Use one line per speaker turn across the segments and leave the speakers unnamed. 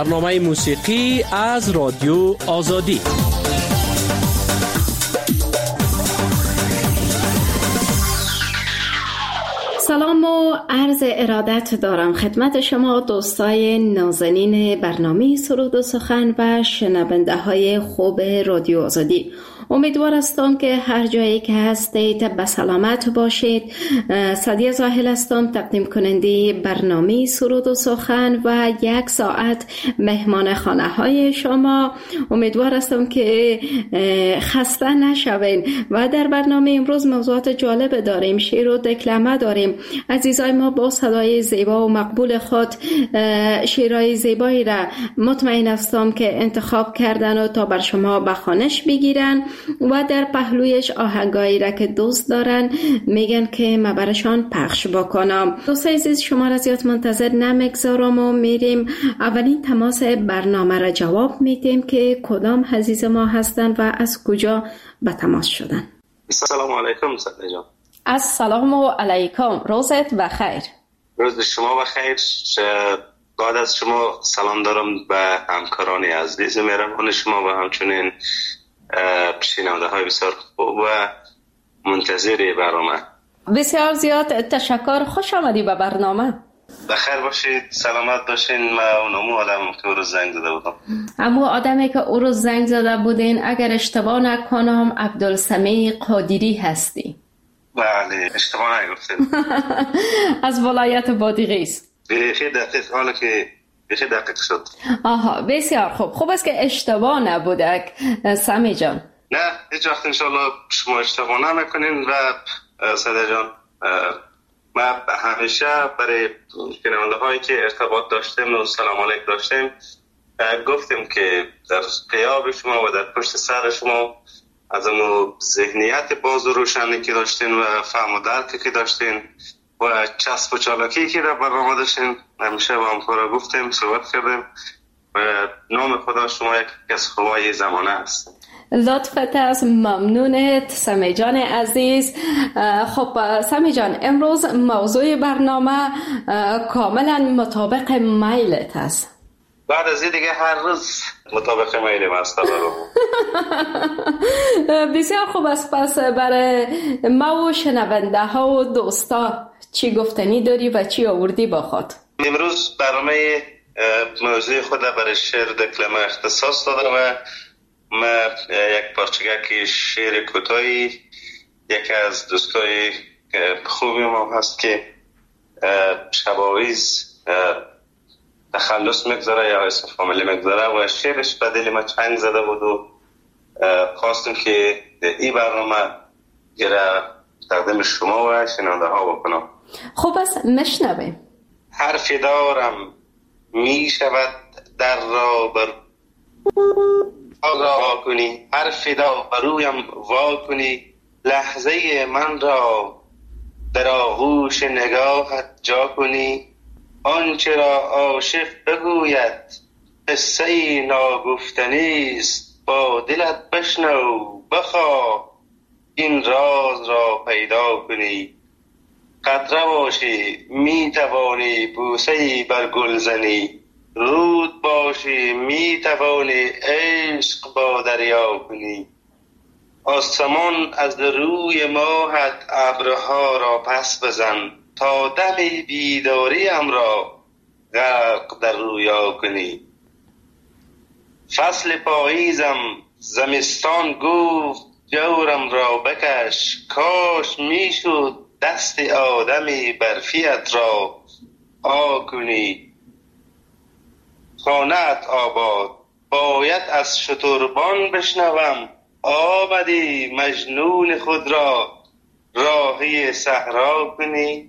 برنامه موسیقی از رادیو آزادی.
سلام و عرض ارادت دارم خدمت شما دوستای نازنین برنامه سرود و سخن و شنونده های خوب رادیو آزادی. امیدوار هستم که هر جایی که هستید به سلامت باشید. سعدیه زاهل هستم، تقدیم کننده برنامه سرود و سخن و یک ساعت مهمان خانه های شما. امیدوار هستم که خسته نشوین و در برنامه امروز موضوعات جالب داریم، شعر و دکلمه داریم. عزیزای ما با صدای زیبا و مقبول خود شعرهای زیبایی را مطمئن هستم که انتخاب کردن و تا بر شما به خوانش بگیرن و در پهلویش آهنگایی را که دوست دارن میگن که ما برشان پخش بکنم. دوستای عزیز، شما را زیاد منتظر نمیگذارم و میریم اولین تماس برنامه را جواب میدیم که کدام عزیز ما هستن و از کجا به تماس شدن.
السلام علیکم سعدیه جان.
السلام علیکم، روزت بخیر.
روز شما بخیر. بعد از شما سلام دارم به همکاران عزیز مهربان شما و همچنین شنونده های بسیار خوب و منتظر برنامه.
بسیار زیاد تشکر، خوش آمدی به برنامه.
بخیر باشید، سلامت باشین. من اونمو آدم که او روز زنگ زده بودم.
امو آدمی که او روز زنگ زده بودین اگر اشتباه نکنم عبدالسمیع قادری هستی؟
بله، اشتباه نگفتین.
از ولایت بادغیس.
بخیر دقیق، حالا که بخیر دقیق شد.
آها، بسیار خوب است که اشتباه نبوده سمی جان.
نه، هیچ وقت انشالله شما اشتباه نکنین. و سعدیه جان، ما همیشه برای شنونده هایی که ارتباط داشتیم و سلام علیک داشتیم گفتیم که در غیاب شما و در پشت سر شما از اون ذهنیت باز و روشنی که داشتین و فهم و درکی که داشتین و چسب و چالاکی که در برنامه داشتین همیشه با همکارا گفتیم، صحبت کردیم و نام خدا شما یکی از خوبای زمانه هست.
لطفت از ممنونت سمی جان عزیز. خب سمی جان، امروز موضوع برنامه کاملا مطابق میلت است.
بعد از این دیگه هر روز مطابق میلم است.
بسیار خوب است. پس برای ما و شنونده ها و دوستا چی گفتنی داری و چی آوردی با خود؟
امروز برنامه موضوع خود برای شعر دکلمه اختصاص داده و من یک پارچگک شعر کوتاهی یکی از دوستای خوبی ما هست که شباویز تخلص میگذاره یا اسم فامیلی میگذاره و شعرش به دل ما چنگ زده بود و خواستم که این برنامه گره تقدیم شما و شنونده ها بکنم.
خوب است، مشنویم.
حرفی دارم می شود در را بر وا کنی، حرفی دارم برویم وا کنی، لحظه من را در آغوش نگاهت جا کنی، آنچه را عاشق بگوید قصه ناگفتنی است، با دلت بشنو بخواه این راز را پیدا کنی، قطره باشی می توانی بوسه‌ای بر گل زنی، رود باشی می توانی عشق با دریا کنی، آسمان از روی ماهت ابرها را پس بزن، تا دم بیداریم را غرق در رویا کنی، فصل پاییزم زمستان گفت جورم را بکش، کاش میشد دست آدمی برفیت را کنی، خانه‌ات آباد باید از شتربان بشنوم، آمدی مجنون خود را راهی صحرا کنی،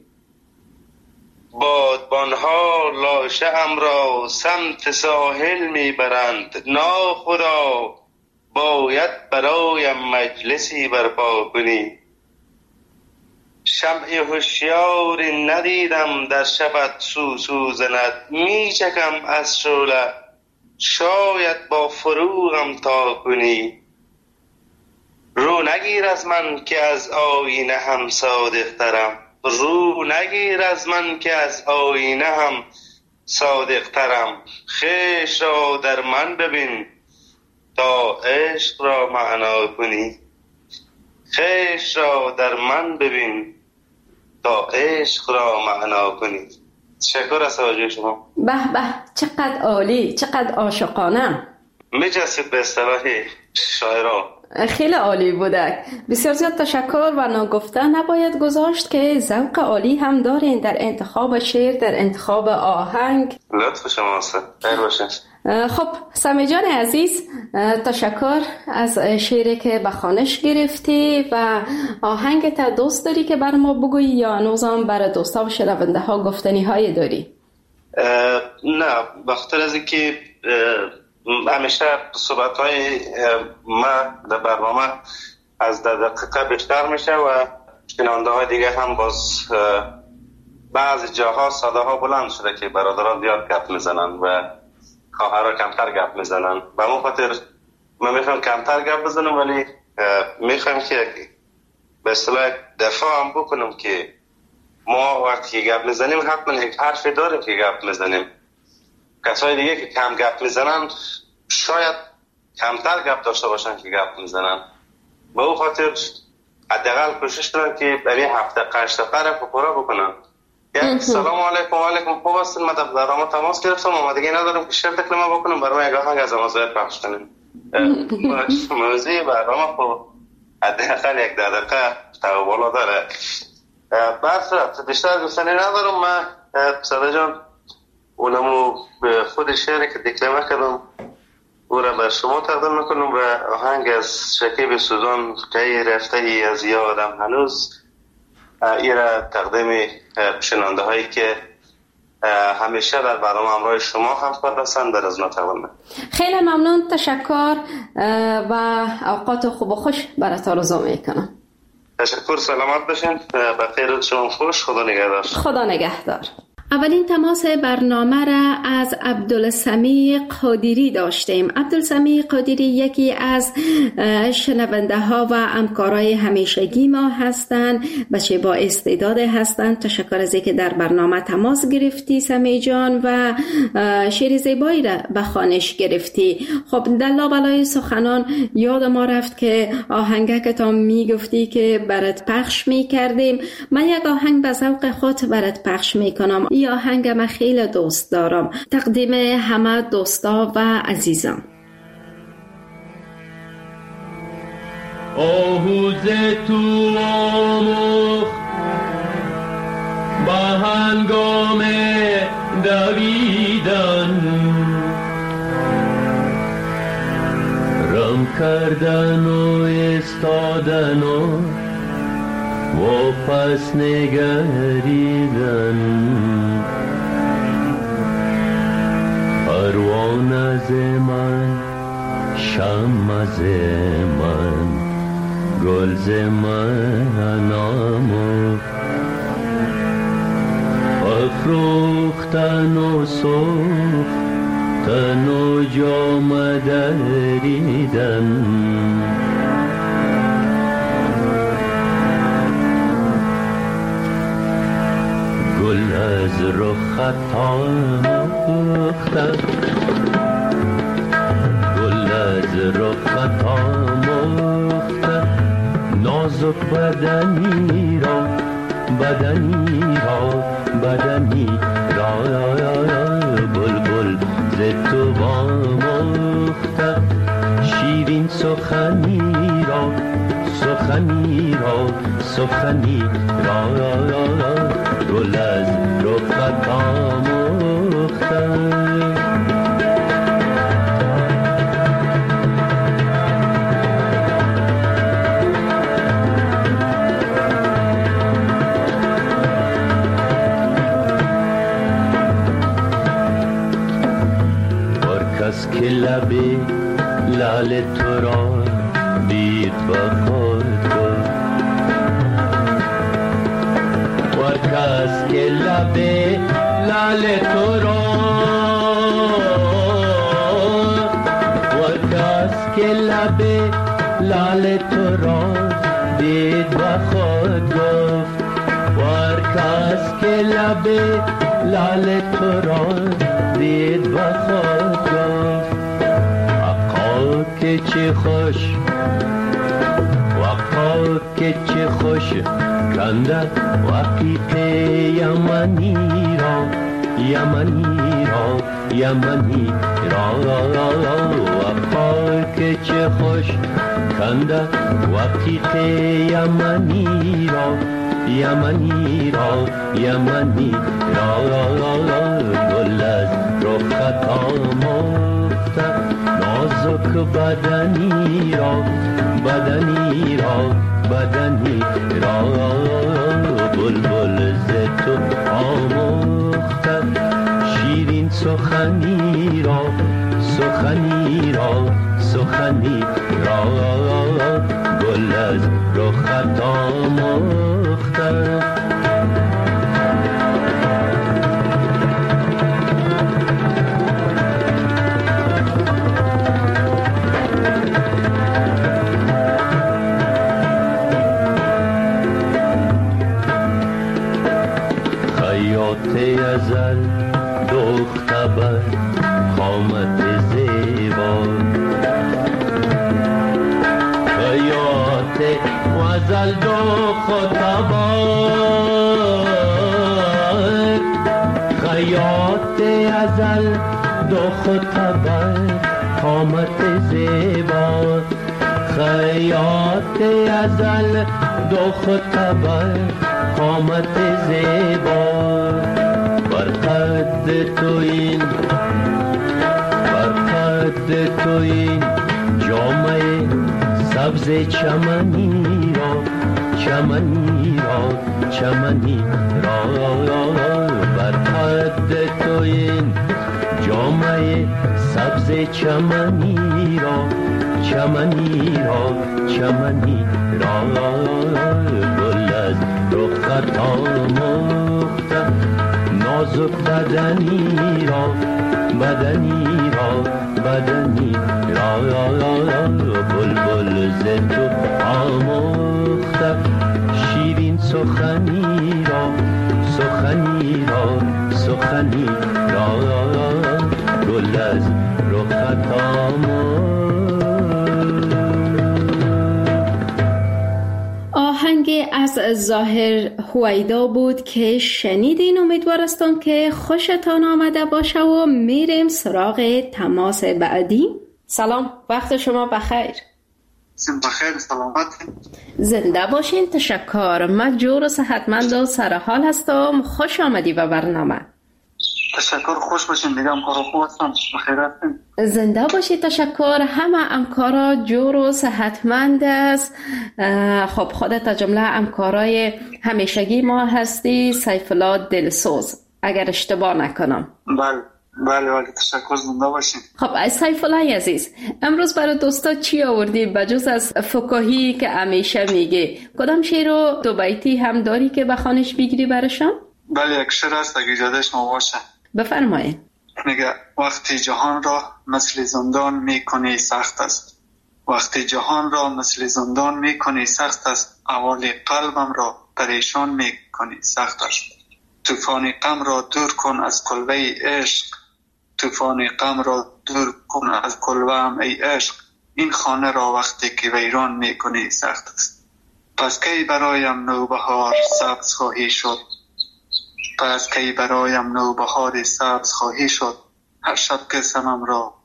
بادبانها لاشه ام را سمت ساحل میبرند، ناخدا باید برایم مجلسی برپا کنی، شمع هوشیاری ندیدم در شبت سوسو زند، میچکم از شعله شاید با فروغم تا کنی، رو نگیر از من که از آینه هم صادق ترم، رو نگیر از من که از آینه هم صادق ترم. خویش را در من ببین تا عشق را معنا کنی. خویش را در من ببین تا عشق را معنا کنی. تشکر از توجه شما.
به به، چقدر عالی، چقدر عاشقانه.
میجسید به اصطلاح شاعرها.
خیلی عالی بوده. بسیار زیاد تشکر و ناگفته نباید گذاشت که ذوق عالی هم دارین در انتخاب شعر، در انتخاب آهنگ.
لطف شماست. خیر باشه.
خب سمی جان عزیز، تشکر از شعری که به خوانش گرفتی و آهنگت دوست داری که بر ما بگویی یا هنوزم برای دوستا و شنونده ها گفتنی های داری؟
نه، بخاطر از اینکه همیشه صحبت های ما در برنامه از دقیقه بیشتر میشه و شنونده های دیگه هم باز بعضی جاها صدا ها بلند شده که برادران زیاد گپ میزنن و خواهرها کمتر گپ میزنن. به اون خاطر من میخوام کمتر گپ بزنم، ولی میخوام که به اصطلاح دفاع هم بکنم که ما وقتی گپ میزنیم حتما یک حرفی داریم که گپ میزنیم. کسای دیگه که کم گپ میزنن شاید کمتر گپ داشته باشن که گپ میزنن. به اون خاطر حداقل کوشش کنن که برای هفته 8 دقیقه رو پورا بکنن. یک سلام علیکم و علیکم، خوب هستین؟ من در راه تماس گرفتم، آمادگی ندارم که شعر تکلمه بکنم، برای یک آهنگ از آموزش پخش کنیم. موضوع برنامه خب حداقل 10 دقیقه تا بالا داره. برصورت بیشتر گفتنی ندارم. من صدا جان اونمو به خود شعری که دکلمه کردم او را بر شما تقدیم میکنم و آهنگ از شکیب سوزان که رفته ای از یادم هنوز، ای را تقدیم شنونده هایی که همیشه در برنامه همراه شما همکار هستند در از ما تقدیم.
خیلی ممنون، تشکر و اوقات خوب و خوش برات آرزو میکنم.
تشکر، سلامت باشین. بخیر روز شما خوش. خدا نگهدار.
خدا نگهدار. اولین تماس برنامه را از عبدالسمیع قادری داشتیم. عبدالسمیع قادری یکی از شنونده ها و همکارای همیشگی ما هستند، بچه با استعداد هستند. تشکر از اینکه در برنامه تماس گرفتی سمیع جان و شعر زیبایی را به خوانش گرفتی. خب در لابلای سخنان یاد ما رفت که آهنگ که تا میگفتی که برات پخش میکردیم، من یک آهنگ به ذوق خود برات پخش میکنم. این آهنگ من خیلی دوست دارم. تقدیم همه دوستا و عزیزان.
آهوز تو آموخت با هنگام دویدن، رم کردن و استادن و پس نگریدن. پروانه از من، شمع از من، گل ز من آموخت، افروختن و سوختن و جام دریدن. گل از رخت آموختن، گل از رخت آموختن، نازک بدنی را، بدنی را، بدنی را، بلبل ز تو آموختن، شیرین سخنی را، سخنی را، سخنی را، گل از رخت آموختن. هر کس که لب لعل تو را دید و خود گفت، هر کس که لب لعل تو را، هر کس که لب لعل تو را دید و خود گفت، هر کس که لب لال تو را دید و خود گفت وقا که چه خوش وقا که چه خوش کنده وقیق یمنی را یمنی را یمنی را وقا که چه خوش کنده وقیق یمنی را یمنی را یمنی را گل از رخت آموخته نازک بدنی را بدنی را بدنی را بلبل ز تو آموخته شیرین سخنی را سخنی را سخنی را گل از رخت آموخته ازل دختر بر قامت زیبا خیاط ازل دختر بر خیاط ازل دختر بر قامت زیبا خیاط ازل دختر بر قامت زیبا بر قد تو این جامعه سبز چمنی را چمنی را چمنی را بر قد تو این جامعه سبز چمنی را چمنی را چمنی را گل از رخت آموخته نازک بدنی را بدنی را بدنی را بلبل ز تو آموخته شیرین سخنی را سخنی را سخنی را گل از رخت آموخته.
آهنگ از ظاهر هویدا بود که شنیدین. امیدوارستم که خوشتان آمده باشه و میریم سراغ تماس بعدی. سلام، وقت شما بخیر.
بخیر، سلامت.
زنده باشین. تشکر. من جور و صحتمند و سرحال هستم. خوش آمدی به برنامه.
تشکر، خوش باشین. دیگه همکارا خوب هستم، بخیر هستین.
زنده باشی. تشکر. همه همکارا جور و صحتمند است. خب خودت از جمله همکارای همیشگی ما هستی، سیف الله دلسوز، اگر اشتباه نکنم.
بله تشکر، زنده باشین.
خب سیف الله عزیز، امروز برای دوستا چی آوردی بجز از فکاهی که همیشه میگی؟ کدام شعر و دو بیتی هم داری که بخوانش بگیری براشون؟
بله، یک شعر هست اگه اجازه شما باشه.
بفرمایید.
میگه وقتی جهان را مثل زندان میکنی سخت است، وقتی جهان را مثل زندان میکنی سخت است، احوال قلبم را پریشان میکنی سخت است. طوفان غم را دور کن از کلبه عشق، طوفان غم را دور کن از کلبه‌ام ای عشق، این خانه را وقتی که ویران میکنی سخت است. پس کی برایم نوبهار سبز خواهی شد، پس کی برایم نوبهار سبز خواهی شد، هر شب که سنم را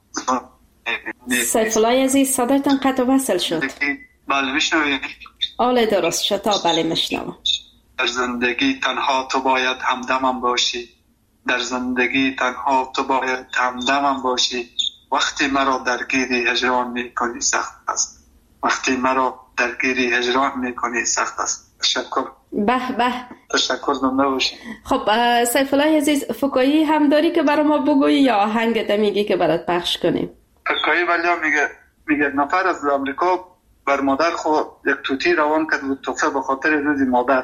سیف الله عزیز، صدایتان قطع وصل شد.
بله میشنوید؟
آله درست شد، تا بله میشنوم.
در زندگی تنها تو باید همدمم باشی، در زندگی تنها تو باید همدمم باشی، وقتی مرا درگیری هجران میکنی سخت است، وقتی مرا درگیری هجران میکنی سخت است. تشکر.
به
تشکر، زنده باشی.
خب سیف الله عزیز، فکاهی هم داری که برای ما بگویی یا آهنگت میگی که برات پخش کنیم؟
فکاهی ولی میگه نفر از امریکا بر مادر خود یک توتی روان کرد بود، تحفه به خاطر روز مادر.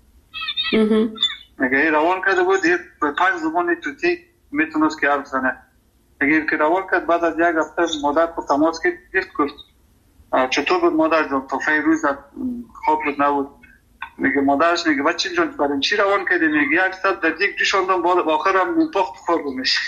میگه روان کرده بود به 5 زبان توتی میتونست که حرف زنه. میگه که روان کرد، بعد از یک هفته مادر کو تماس گرفت، گفت چطور بود مادر جان، تحفه روز خواب بود نبود؟ میگه مادرش میگه بچه جان برای چی روان کردی؟ میگه 100 در یک جوشاندم با آخرم منپخت خورد میشه.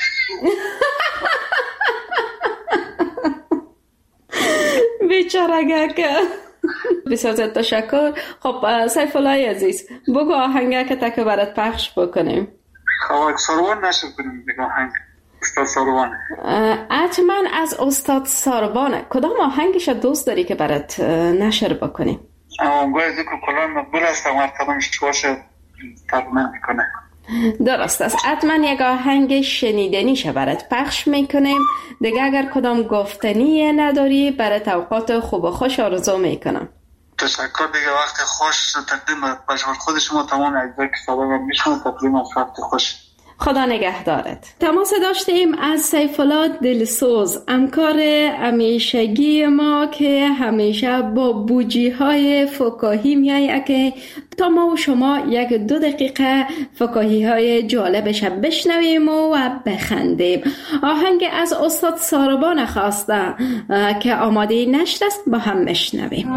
بیچاره که بسیار زیاد تشکر. خب سیف الله عزیز بگو آهنگه که تک برات پخش بکنیم.
خب سروان نشر کنیم دیگه آهنگ استاد سروان.
حتما از استاد سروان کدام آهنگش دوست داری که برات نشر بکنیم؟
آهنگای که کلان مقبول است و مرتبهش باشه تقدیم میکنه.
درست است. حتما یک آهنگ شنیدنیش برات پخش میکنیم دیگه. اگر کدام گفتنی نداری برات اوقات خوب و خوش آرزو میکنم.
تشکر دیگه. وقت خوش تقدیم بشور خود شما تمام اجزای که سابقا میشون تقدیم از وقت خوش.
خدا نگهدارت. تماس داشتیم از سیف الله دلسوز، همکار همیشگی ما که همیشه با بوجی های فکاهی میایه که تا ما و شما 1-2 دقیقه فکاهی های جالبش بشنویم و بخندیم. آهنگ از استاد سروان خواسته که آماده نشت است، با هم بشنویم.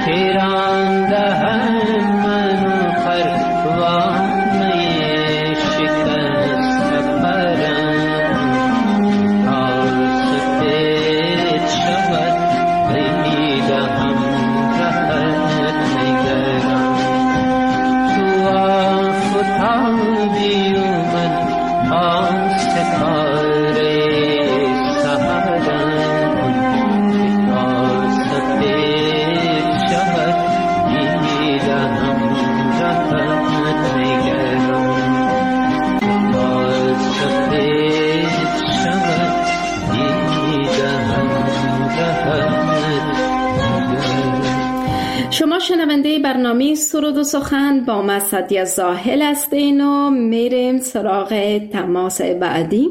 شما شنونده برنامه سرود و سخن با من سعدیه زاهل هستین و میریم سراغ تماس بعدی.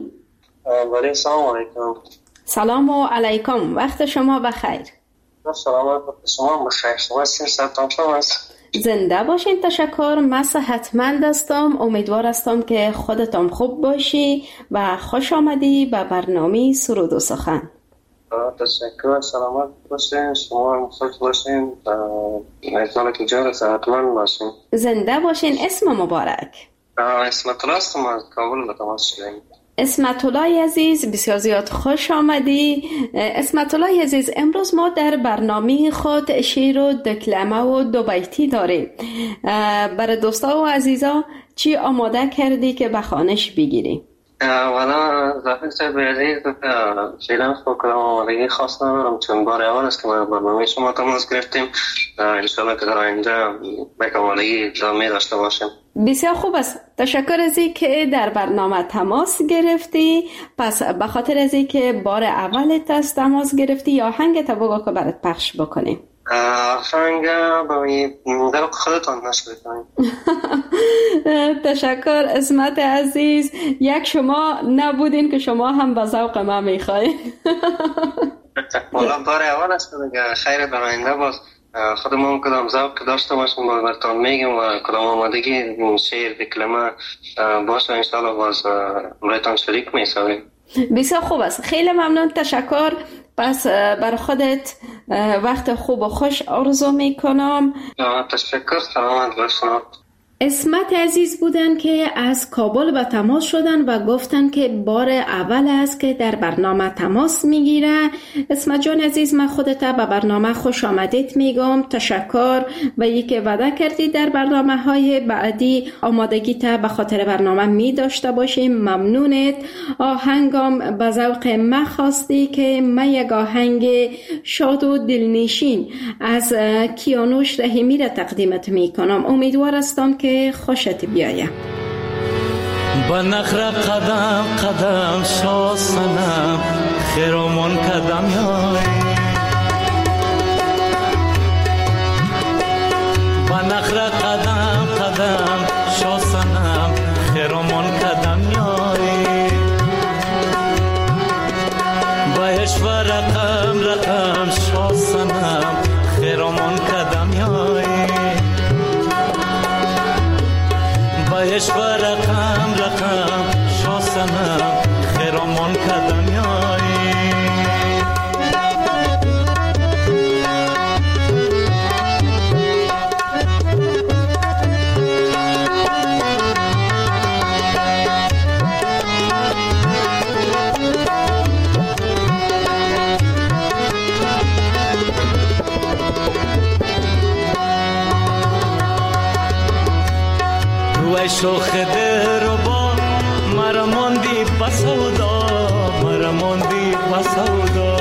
سلام علیکم.
سلام و علیکم، وقت شما بخیر.
سلام شما بخیر. شما صحتتان خوب است؟
زنده باشین. تشکر. من صحتمند هستم. امیدوار هستم که خودتان خوب باشی و خوش آمدی به برنامه سرود و سخن.
تشکر. سلامت باشین. شما خوش باشین. امیدوارم که جان صحتمند باشین.
زنده باشین. اسم مبارک؟
اسمت الله است. ما کابل به تماس شدیم.
اسمت الله عزیز، بسیار زیاد خوش آمدی. اسمت الله عزیز، امروز ما در برنامه خود شعر و دکلمه و دو بیتی داریم. برای دوستا و عزیزا چی آماده کردی که به خوانش بگیری؟
والا زاهد صاحب عزیز، فعلا خب کلام آمادگی خاص ندارم، چون بار اول است که ما برنامه شما تماس گرفتیم. انشاءالله که در آینده به آمادگی ادامه داشته باشیم.
بسیار خوب است. تشکر از این که در برنامه تماس گرفتی. پس به خاطر از این که بار اولت است تماس گرفتی، یا آهنگ تا بگو که برات پخش بکنیم.
آهنگ در خودتان نشر کنیم.
تشکر اسمت عزیز. یک شما نبودین که شما هم به ذوق ما میخواین.
والا بار اول است که خیر در آینده باز خودمون کدام ذوق داشته باشیم باز براتون میگم و کدام آمادگی شعر دکلمه باشه انشاءالله باز برایتان شریک میسازیم.
بسیار خوب است. خیلی ممنون. تشکر. پس بر خودت وقت خوب و خوش آرزو میکنم.
تشکر. سلامت باشین.
اسمت عزیز بودن که از کابل به تماس شدن و گفتن که بار اول است که در برنامه تماس میگیره. اسمت جان عزیز، من خودت به برنامه خوش آمدید میگم. تشکر و یکی وعده کردی در برنامه های بعدی آمادگی تا به خاطر برنامه می داشته باشیم. ممنونت. آهنگم به ذوق من خواستی که من یک آهنگ شاد و دلنشین از کیانوش رحیمی را تقدیمت میکنم. امیدوار هستم که خوشت بیاید.
با نخره قدم قدم شاسنم خیرامون قدم یای با نخره قدم قدم شاسنم خیرامون قدم یای بایش و رقم رقم شاسنم خیرامون قدم یای بایش و رقم رقم شاسنم خیرامون قدم یایی روی شوخ در با مرا ماندی بسودا مرا ماندی بسودا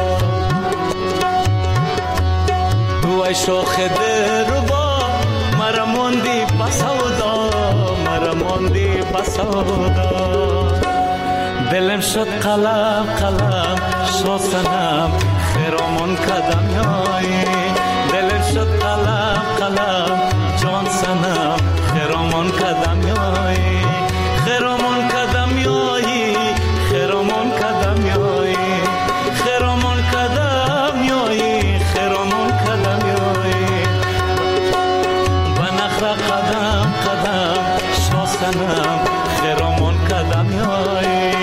روی شوخ در با مرا ماندی بسودا مرا ماندی بسودا دلم شد قلم قلم شاسنم خیرامون قدم یایی دلم شد قلم قلم جان سنم خیرامون قدم یایی خیرامون قدم یایی خیرامون قدم یایی خیرامون قدم یایی خیرامون قدم یایی و نخره قدم قدم شاسنم خیرامون قدم یایی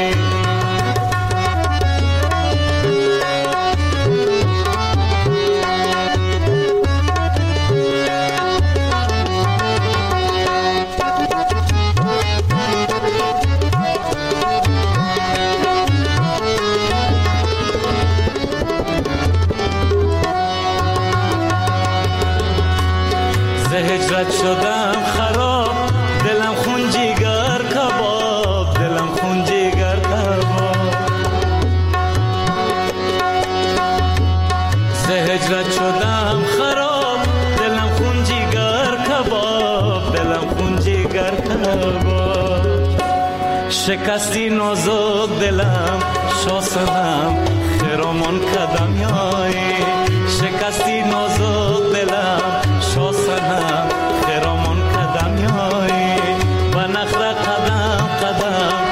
ز هجرت شدم خراب، دلم خون جگر کباب، دلم خون جگر کباب. ز هجرت شدم خراب، دلم خون جگر کباب، دلم خون جگر کباب. شکستی نازک دلم شاسنم، خرامان کدم یایی. شکستی نازک دلم شاسنم، خرامان کدم یایی. و نخره قدم قدم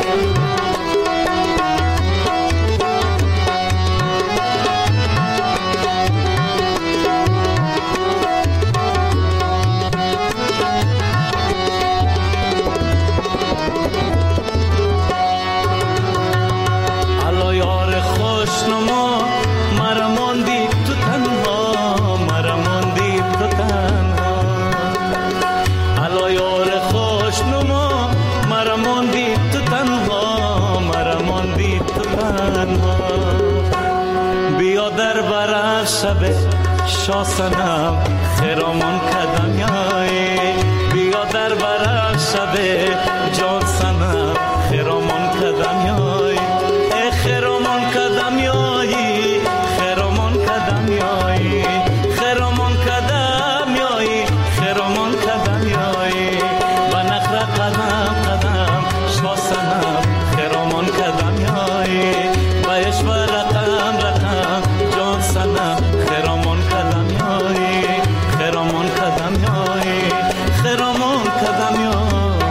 شب شاسنم، خرامان کدم یایی. بیا در برم شب جان سنم، خرامان کدم یایی. ای خرامان کدم یایی، خرامان کدم یایی. خرامان کدم یایی، خرامان کدم یایی. و نخره قدم قدم شاسنم، خرامان کدم یایی. و عشق رقم رقم جان سنم، خرامان کدم یایی. خرامان کدم یایی، خرامان کدم یایی.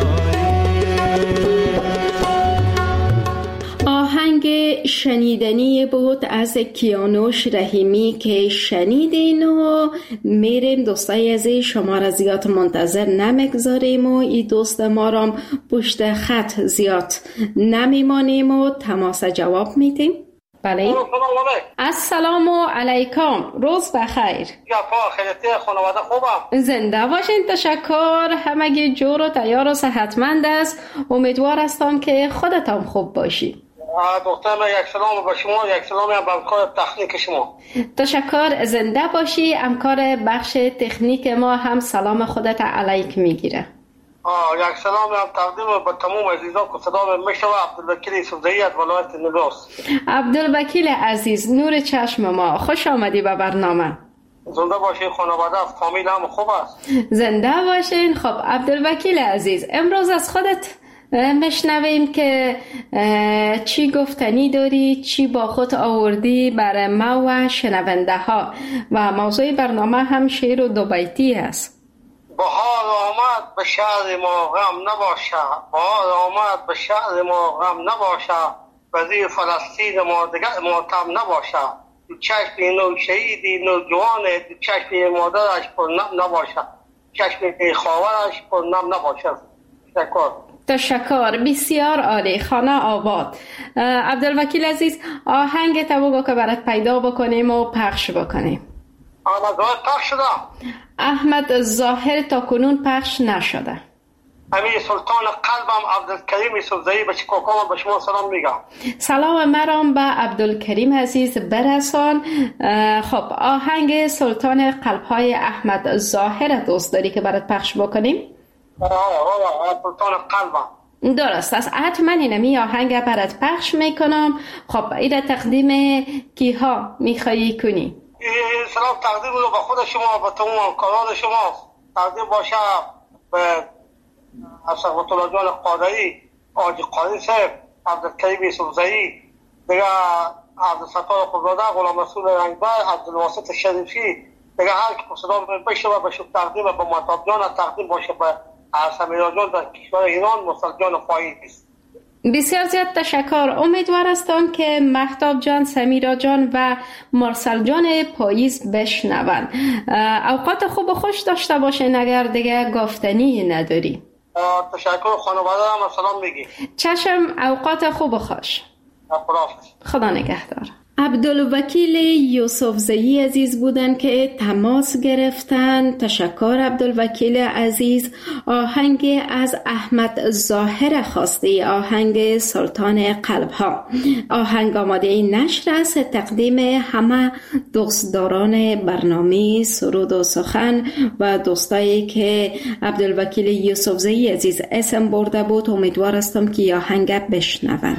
آهنگ شنیدنی بود از کیانوش رحیمی که شنیدین و میریم. دوستای عزیز شما را زیاد منتظر نمیگذاریم و این دوست ما را پشت خط زیاد نمیمانیم و تماس جواب میدیم. بله. السلام علیکم، روز بخیر.
خیلی خانواده خوبم.
زنده باشین. تشکر. همگی جور و تیار و صحتمند است. امیدوار هستم که خودتان خوب باشی.
دکتر من یک سلام به شما، یک سلام به همکار تکنیک شما.
تشکر. زنده باشی. همکار بخش تکنیک ما هم سلام خودت علیک میگیره.
یک سلام هم تقدیم به تمام عزیزان که صدا میشنوه. عبدالوکیل یوسفزئی از ولایت نگاس.
عبدالوکیل عزیز، نور چشم ما، خوش آمدی به برنامه.
زنده باشین. خانواده فامیل هم خوب است.
زنده باشین. خب عبدالوکیل عزیز، امروز از خودت میشنویم که چی گفتنی داری، چی با خود آوردی برای ما و شنونده ها، و موضوع برنامه هم شعر و دو بیتی است.
بهار آمد به شهر ما غم نباشه، بهار آمد به شهر ما غم نباشه، وزیر فلسطین ما دیگر ماتم نباشه. دو چشم نو شهیدی نو جوانه، دو چشم مادرش پر نم نباشه، چشم خواهرش پر نم نباشه. تشکر.
تشکر. بسیار عالی. خانه آباد. عبدالوکیل عزیز، آهنگ تو بگو که برات پیدا بکنیم و پخش بکنیم.
احمد ظاهر پخش شده؟
احمد ظاهر تا کنون پخش نشده.
امیر سلطان قلبم عبدالکریم یوسفزئی به چکاکام به شما سلام میگم.
سلام مرام به عبدالکریم عزیز برسان. خب آهنگ سلطان قلب‌های احمد ظاهر دوست داری که برات پخش بکنیم؟
سلطان قلبم.
درست است. حتما اینمی آهنگ برات پخش میکنم. خب ایره تقدیم کیها میخوایی کنی؟
سلام تقدیم رو به خود شما، به تمام همکاران شما تقدیم باشه، به اسقاط الله جان قادری، آجی قادری صاحب، عبدالکریم یوسفزئی، دیگه عبدالستار خودزاده، غلام رسول رنگبر، عبدالواسط شریفی، دیگه هر که صدا بشنوه به شما تقدیم به مهتاب جان تقدیم باشه، به سمیرا جان در کشور ایران، مصطفی جان فایز است.
بسیار زیاد تشکر. امیدوار هستم که مهتاب جان، سمیرا جان و مرسل جان پاییز بشنون. اوقات خوب و خوش داشته باشین. اگر دیگه گفتنی نداری.
تشکر. خانواده هم سلام میگی.
چشم. اوقات خوب و خوش. خدا نگهدار. عبدالوکیل یوسفزئی عزیز بودن که تماس گرفتن. تشکر عبدالوکیل عزیز. آهنگ از احمد ظاهر خواستی، آهنگ سلطان قلب ها. آهنگ آماده نشر است. تقدیم همه دوستداران برنامه سرود و سخن و دوستایی که عبدالوکیل یوسفزئی عزیز اسم برده بود. امیدوار هستم که آهنگ بشنون.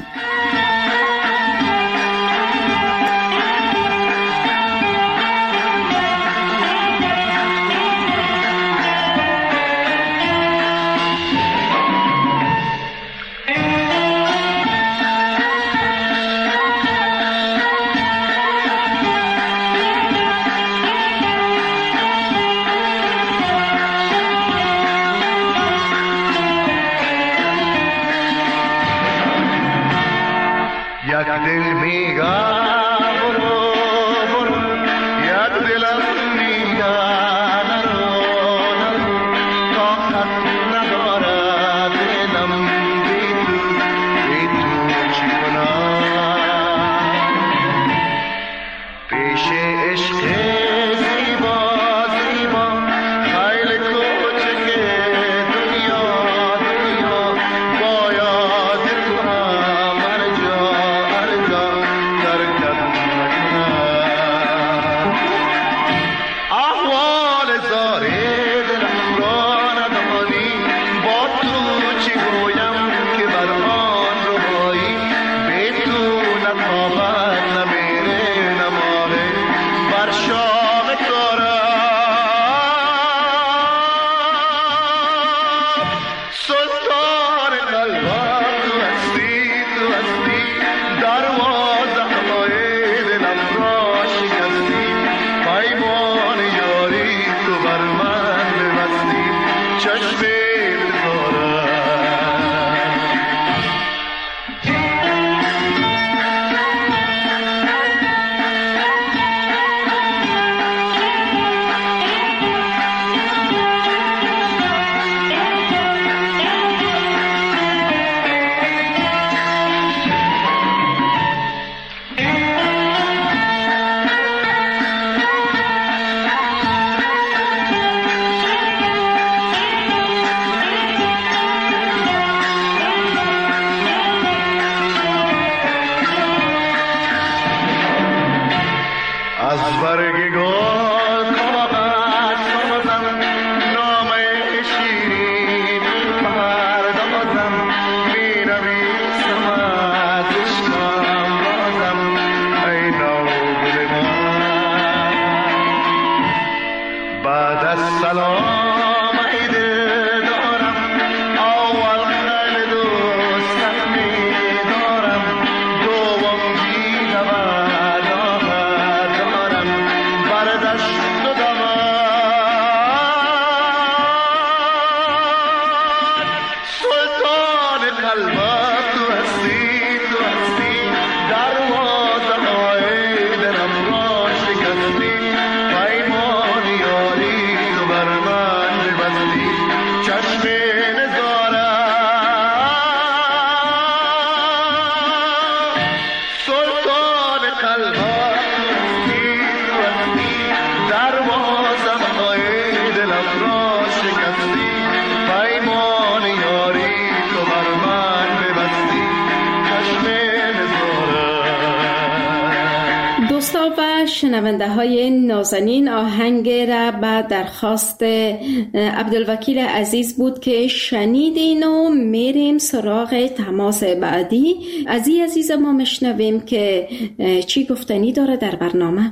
شنونده های نازنین، آهنگ را به درخواست عبدالوکیل عزیز بود که شنیدین و میریم سراغ تماس بعدی. عزیز ما مشنویم که چی گفتنی داره در برنامه.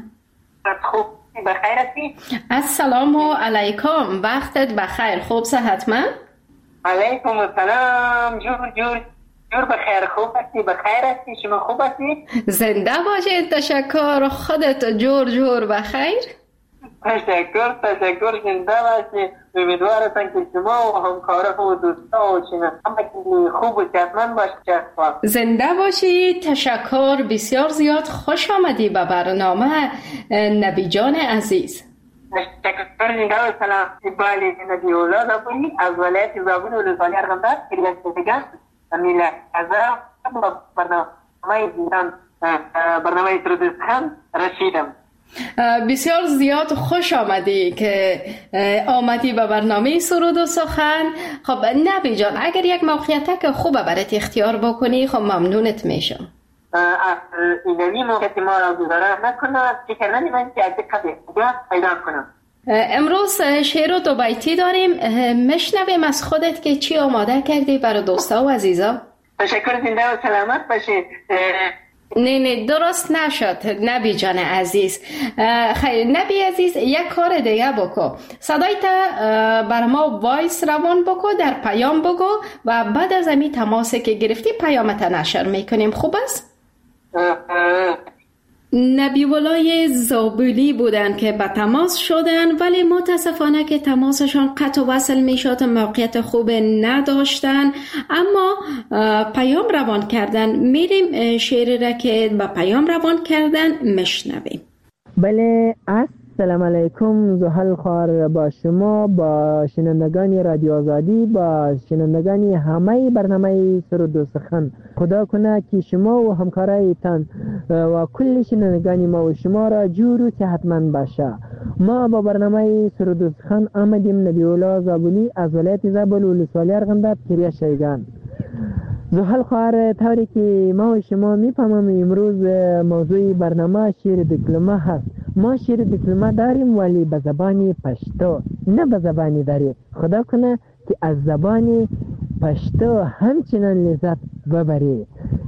خوب بخیر هستی؟
السلام علیکم، وقتت بخیر، خوب صحتمند؟
علیکم السلام، جور بخیر، خوب هستی؟ بخیر هستی؟ شما خوب هستی؟
زنده باشید، تشکر. خودت جور بخیر؟
تشکر، زنده باشید. امیدوار هستم که شما و همکارا و دوستا و همه خوب و صحتمند باشید.
زنده باشید، تشکر. بسیار زیاد خوش آمدی به برنامه نبی جان عزیز.
تشکر. زنده و سلام اقبال نبی اولاد ابونی از ولایت زابون و لسانی ارغنداب کرگستگان امیل ازا برنامه زندان
برنامه سرود سخن رسیدم.
بسیار زیاد خوش آمدی که آمدی به برنامه سرود و سخن. خب نبی جان، اگر یک موقعیت خوبه برات اختیار بکنی خب ممنونت میشم.
اینمی موقعیت ما را گذاره نکنم، فکر نمیم که از دقیقه پیدا کنم.
امروز شعر و دو بیتی داریم، مشنویم از خودت که چی آماده کردی برای دوستا و عزیزا.
تشکر، زنده و سلامت باشید.
نه درست نشد نبی جان عزیز. خیر نبی عزیز، یک کار دیگه بکو، صدایت بر ما وایس روان بکو، در پیام بگو و بعد از امی تماسی که گرفتی پیامت نشر میکنیم. خوب است؟ نبی ولای زابلی بودن که به تماس شدن، ولی متاسفانه که تماسشان قطع و وصل می شد، موقعیت خوب نداشتن، اما پیام روان کردن. میریم شعری را که به پیام روان کردن مشنویم.
بله، السلام علیکم. زحل خوار با شما، با شنوندگان رادیو آزادی، با شنوندگان همه برنامه سرود و سخن. خدا کنه که شما و همکارایتان و کل شنوندگان ما و شما را جور و صحتمند باشه. ما با برنامه سرود و سخن آمدیم. نبی الله زابلی از ولایت زابل ولسوالی ارغنداب کریا شیگان. زحل خوار، طوری که ما و شما میفهمم امروز موضوع برنامه شعر دکلمه هست. ما شعر دکلمه داریم ولی به زبان پشتو، نه به زبانی داری. خدا کنه که از زبان پشتو همچنان لذت ببری.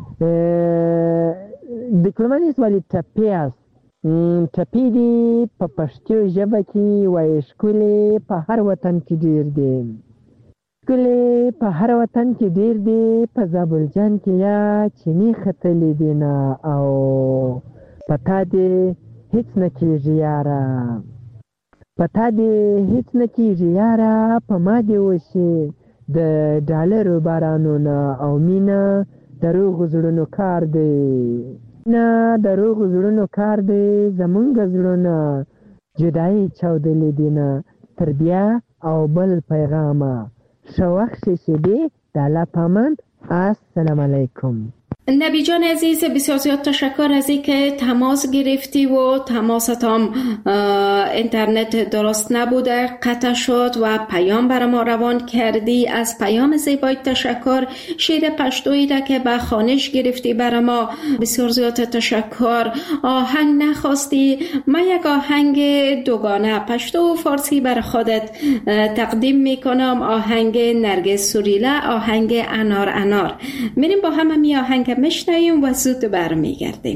دکلمه نیست ولی تپی است. تپی دی په پشتو ژبه کې وایي ښکلې په هر وطن کې ډېر دی، ښکلې په هر وطن کې ډېر دی، په زابل جان کې یا چینی ختلې دی نه، او په تا دې هیڅ نه کېږي یاره، په تا دې هیڅ نه کېږي یاره، په ما دې وشي د ډالرو بارانونه، او مینه د روغو زړونو کار دی، نه د روغو زړونو کار دی، زمونږ زړونه جدایي چاودلې دي نه، تر بیا او بل پیغامه ښه وخت شیدې د الله پامان. السلام علیکم.
نبی جان عزیز، بسیار زیاد تشکر از این که تماس گرفتی و تماست هم اینترنت درست نبوده، قطع شد و پیام برای ما روان کردی. از پیام زیبای تشکر. شعر پشتویی را که به خوانش گرفتی برای ما بسیار زیاد تشکر. آهنگ نخواستی، من یک آهنگ دوگانه پشتو و فارسی برای خودت تقدیم میکنم. آهنگ نرگس سوریله، آهنگ انار انار. میریم با هم می آهنگ مشنویم و زود برمیگردیم.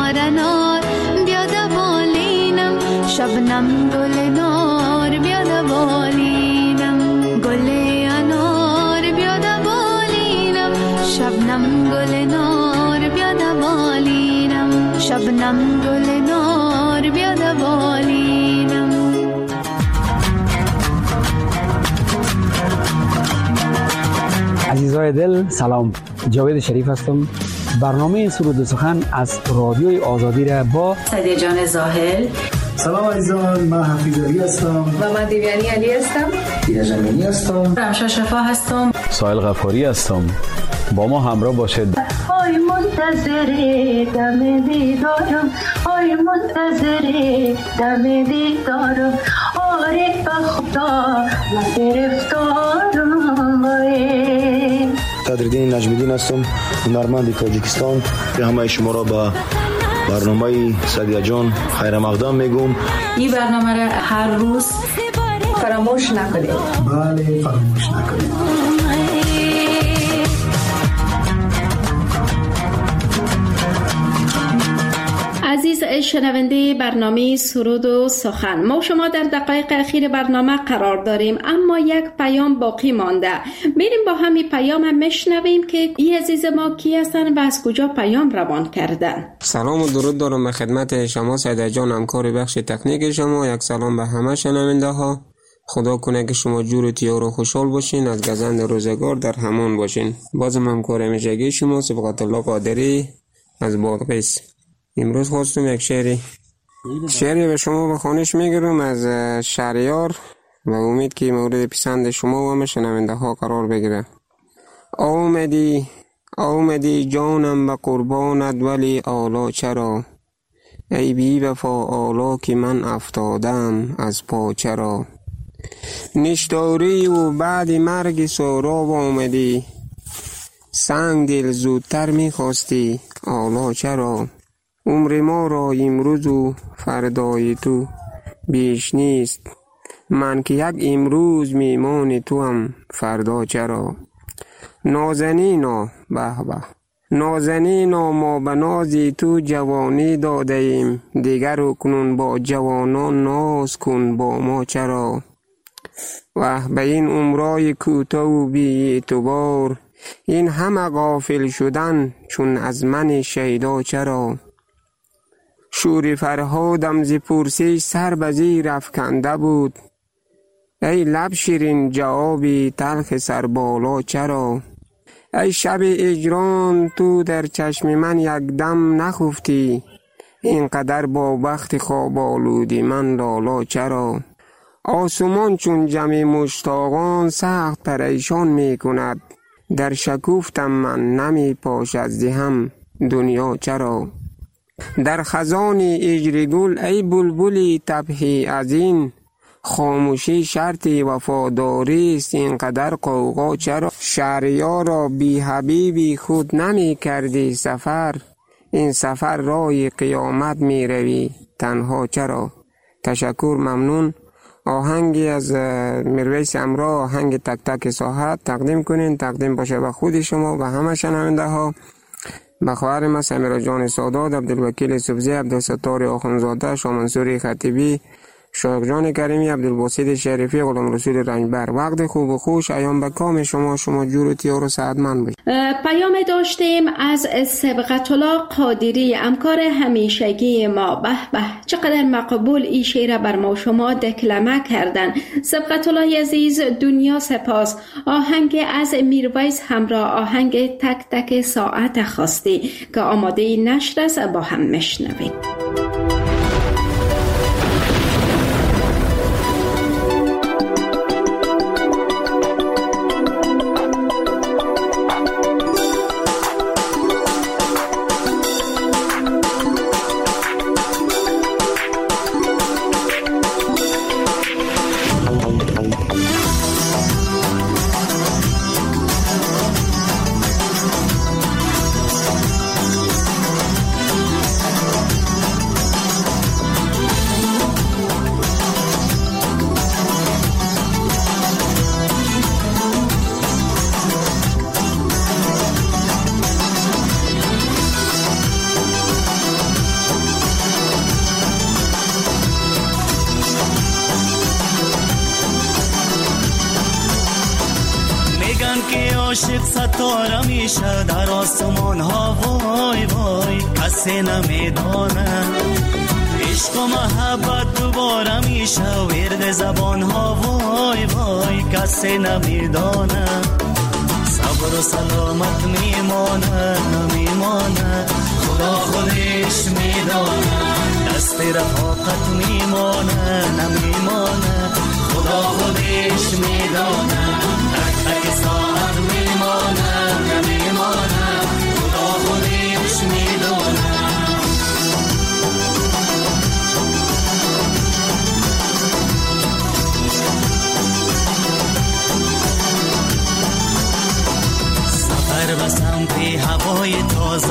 انار انار بیاد بالینم شبنم گل نار بیاد بالینم گل انار بیاد بالینم شبنم گل نار بیاد بالینم شبنم گل نار بیاد بالینم.
عزیزای دل سلام، جاوید شریف هستم. برنامه سرود و سخن از رادیوی آزادی را با
سعدیه جان زاهل.
سلام عزیزان، من حفیظ علی هستم
و من دیویانی علی هستم.
دیده جمینی هستم.
رمشا شفا هستم.
سایل غفاری هستم. با ما همراه باشید.
آی منتظر دم دیدارم، آی منتظر دم دیدارم، آره بخدا من گرفتارم.
صدرالدین نجمیدین هستم، هنرمند تاجیکستان. به همه شما را با برنامه سعدیه جان خیر مقدم میگم.
این برنامه را هر روز فراموش نکنید.
بله فراموش نکنید.
عزیز شنونده برنامه سرود و سخن، ما شما در دقایق اخیر برنامه قرار داریم، اما یک پیام باقی مانده. میریم با همین پیام هم میشنویم که این عزیز ما کی هستن و از کجا پیام روان کردن.
سلام و درود دارم به خدمت شما سعدیه جان، همکار بخش تکنیک شما. یک سلام به همه شنونده ها. خدا کنه که شما جور و تیار و خوشحال باشین، از گزند روزگار در همان باشین. بازم همکار همیشگی شما صبغت الله قادری از بادغیس. امروز خواستم یک شعری به شما به خوانش میگیرم از شهریار و امید که مورد پسند شما و همه شنونده ها قرار بگیره. آمدی جانم به قربانت ولی آلا چرا، ای بی وفا آلا که من افتادم از پا چرا. نشتاری و بعد مرگ سهراب آمدی، سنگ دل زودتر میخواستی آلا چرا. عمر ما را امروز و فردای تو بیش نیست، من که یک امروز میمان تو هم فردا چرا. نازنینا به به نازنینا، ما به نازی تو جوانی داده ایم، دیگر اکنون با جوانان ناز کن با ما چرا. و به این عمرای کوتاه و بی اعتبار، این همه غافل شدن چون از من شیدا چرا. شور فرهادم ز پرسش سر به زیر افکنده بود، ای لب شیرین جوابی تلخ سربالا چرا. ای شب اجران تو در چشم من یک دم نخفتی، اینقدر با بخت خواب آلودی من لالا چرا. آسمان چون جمع مشتاقان سخت پریشان می کند، در شکوفتم من نمی پاش از دهم دنیا چرا. در خزان اجر گل ای بلبلی تبهی از این، خاموشی شرط وفاداری است اینقدر قوقا چرا. شهریارا بی حبیبی خود نمی کردی سفر، این سفر راه قیامت می روی تنها چرا. تشکر، ممنون. آهنگی از میرویس امرا، آهنگ تک تک ساحت تقدیم کنین. تقدیم باشه به خود شما و همه شنونده ها، به خواهر ما سمیرا جان سادات، عبدالوکیل سبزی، عبدالستار آخونزاده، شامنصوری خطیبی، شایق جان کریمی، عبدالباسط شریفی، غلام رسول رنجبر. وقت خوب و خوش ایام به کام شما جور و تیار و سعادتمند باشید.
پیام داشتیم از صبغت الله قادری، همکار همیشگی ما. به به چقدر مقبول این شعر بر ما شما دکلمه کردن. صبغت الله عزیز، دنیا سپاس. آهنگ از میرویس همراه آهنگ تک تک ساعت خواستی که آماده نشر است، با هم میشنویم.
عاشق ستاره میشه در آسمان ها، وای وای کسی نمیدانه. عشق و محبت دوباره میشه ورد زبان ها، وای وای کسی نمیدانه. صبر و سلامت میمانه نمیمانه، خدا خودش میدانه. دست رفاقت میمانه نمیمانه، خدا خودش میدانه. تک تک ساعت میمانه نمیمانه، خدا خودش میدانه. سفر به سمت هوای تازه،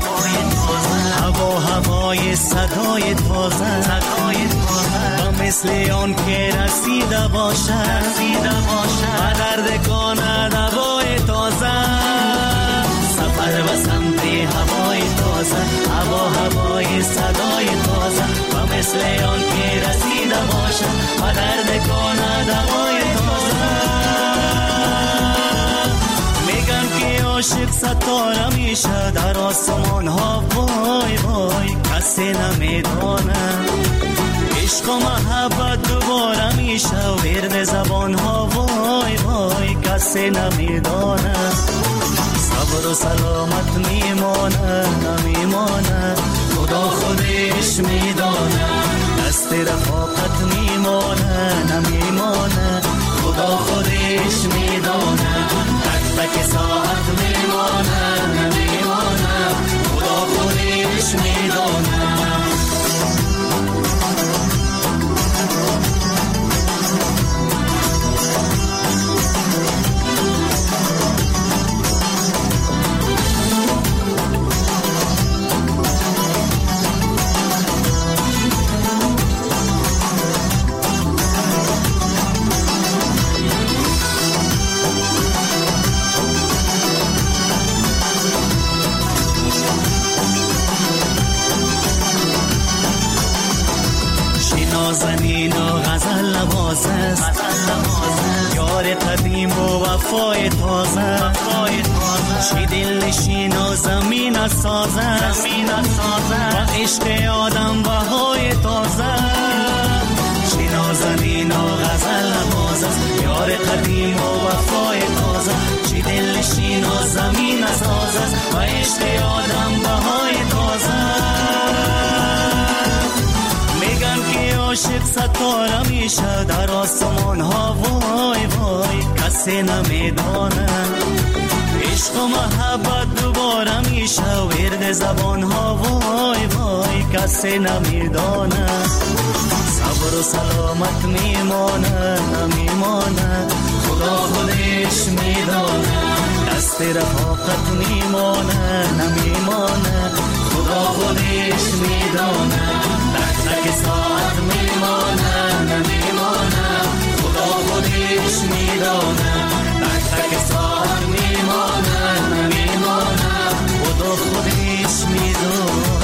هوای صدای تازه، و مثل آن که رسیده باشه و درد کند هوای تازه. سفر به سمت هوای تازه، هوای صدای تازه، و مثل آن که رسیده باشه و درد کند هوای تازه. میگن که عاشق ستاره میشه در آسمان ها، وای وای کسی نمیدانه. عشق و محبت دوباره میشه ورد زبان ها، وای وای کسی نمیدانه. صبر و سلامت میمانه نمیمانه، خدا خودش میدانه. دست رفاقت میمانه نمیمانه، خدا خودش میدانه. تک تک ساعت میمانه نمیمانه، خدا خودش میدانه. نازنین و غزل نواز است، یار قدیم و وفای تازه. چی دل نشین و زمین ساز است، و عشق آدم بهای تازه. چی نازنین و غزل نواز است، یار قدیم و وفای تازه. چی دل نشین و زمین ساز است، و عشق آدم بهای تازه. میگن که عاشق ستاره میشه در آسمان ها، وای وای کسی نمیدانه. عشق و محبت دوباره میشه ورد زبان ها، وای وای کسی نمیدانه. صبر و سلامت میمانه نمیمانه، خدا خودش میدانه. دست رفاقت میمانه نمیمانه، خدا خودش میدانه. تک تک ساعت میمانه نمیمانه، خدا خودش میدانه. تک تک ساعت میمانه نمیمانه، خدا خودش میدانه.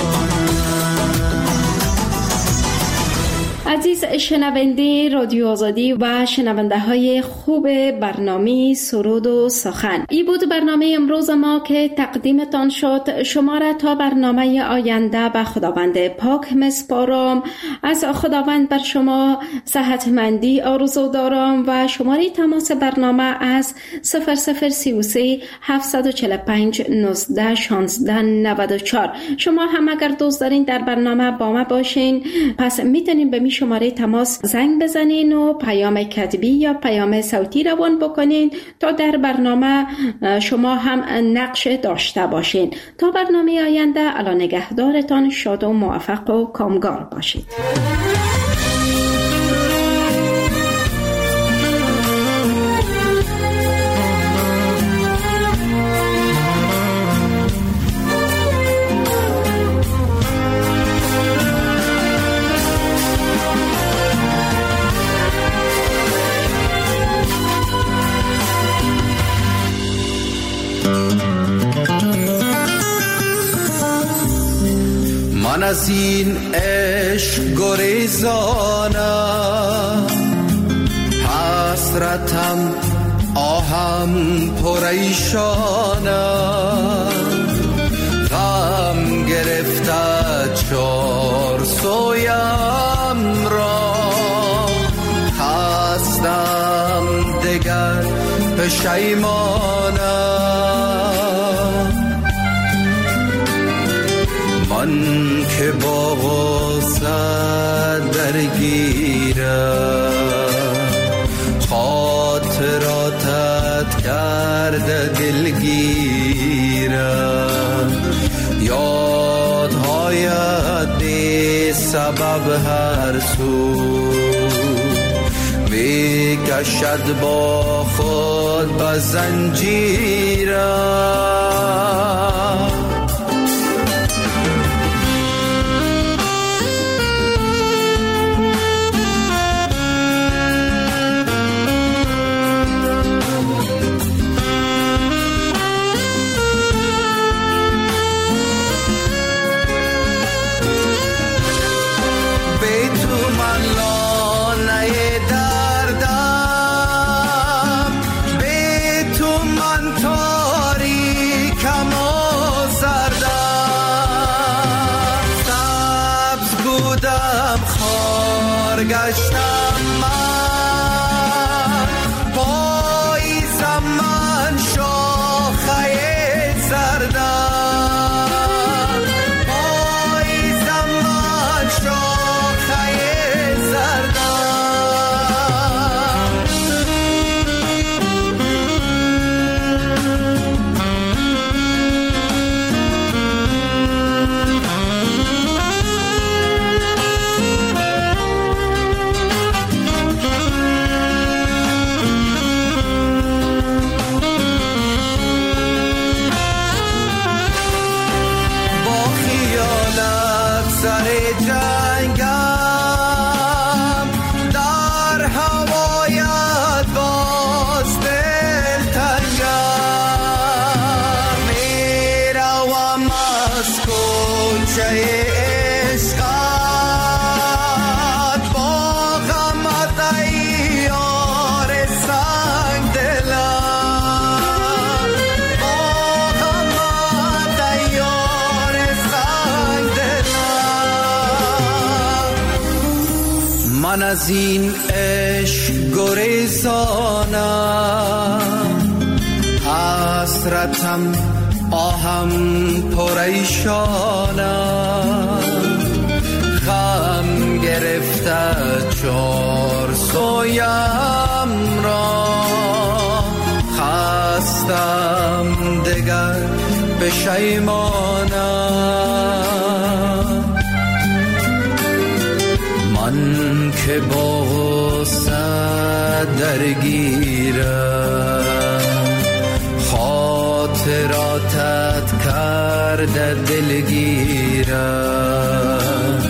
عزیز شنونده رادیو آزادی و شنونده های خوب برنامه سرود و سخن، این بود برنامه امروز ما که تقدیمتان شد. شما را تا برنامه آینده به خداوند پاک میسپارم. از خداوند بر شما صحتمندی آرزو دارم و شماره تماس برنامه از 0033 745 19 16 94. شما هم اگر دوست دارین در برنامه با ما باشین، پس میتونین به می شماره تماس زنگ بزنین و پیام کتبی یا پیام صوتی روان بکنین تا در برنامه شما هم نقش داشته باشین. تا برنامه آینده، الله نگهدارتان، شاد و موفق و کامگار باشید.
من از این عشق گریزانم، حسرتم آهم پریشانم، غم گرفته چار سویم را، خستم دگر پشیمانم. من که با غصه درگیرم، خاطراتت کرده دلگیرم. یادهایت بی سبب هر سو می کشد با خود به زنجیرم. گشتم من، پاییزم من شاخه زردم، پاییزم من شاخه من از این عشق گریزانم، حسرتم آهم پریشانم، غم گرفته چار سویم را، خستم دگر پشیمانم. من که با غصه درگیرم، خاطراتت کرده دلگیرم.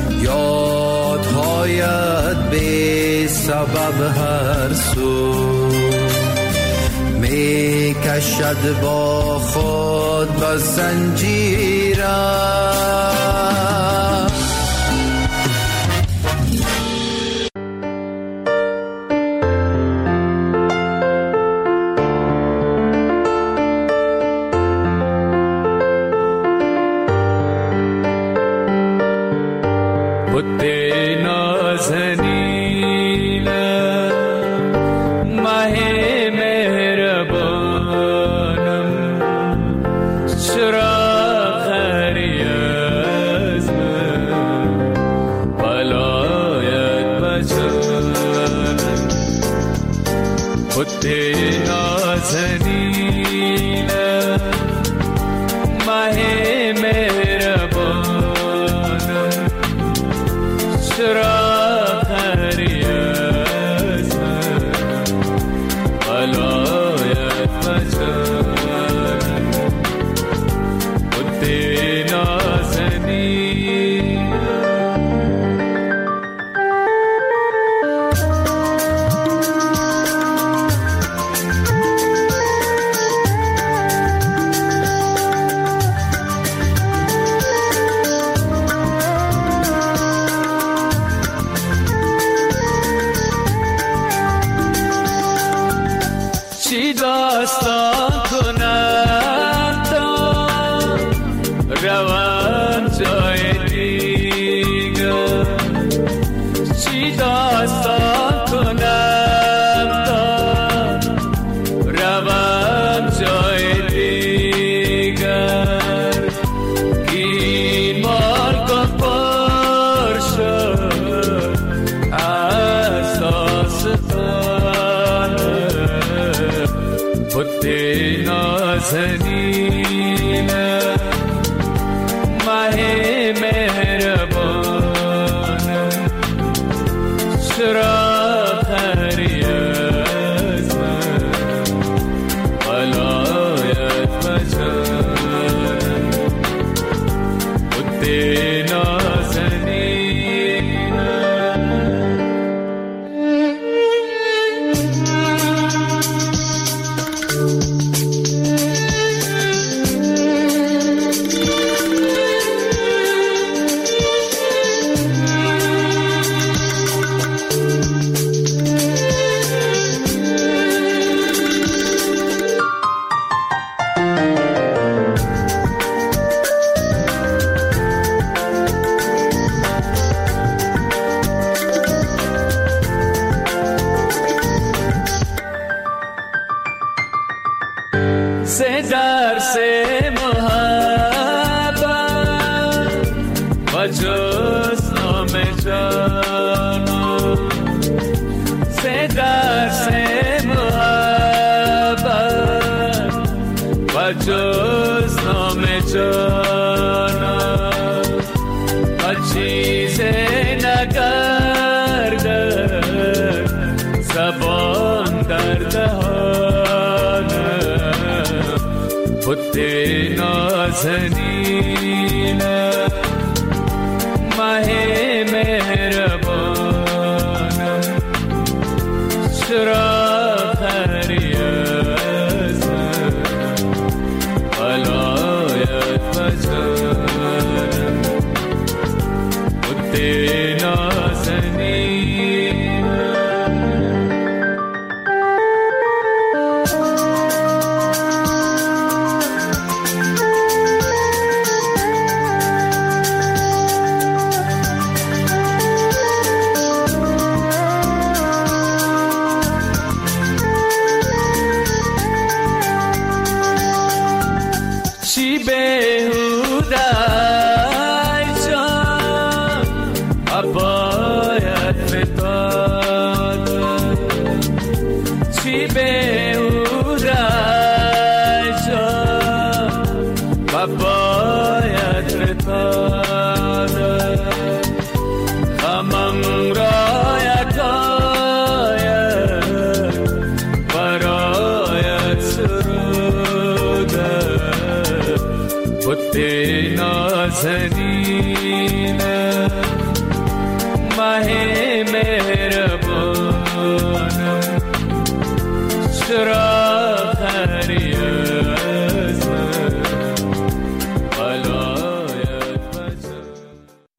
یادهایت بی سبب هر سو می کشد با خود به زنجیرم.
چرا نازنین